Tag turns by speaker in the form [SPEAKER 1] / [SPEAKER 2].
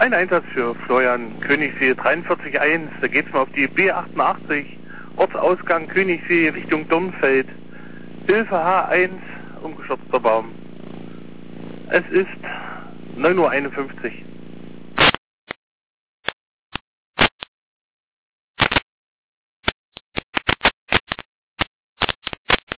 [SPEAKER 1] Ein Einsatz für Florian, Königssee 43.1. Da geht's mal auf die B88, Ortsausgang Königssee Richtung Dornfeld. Hilfe H1, umgestürzter Baum. Es ist 9:51 Uhr.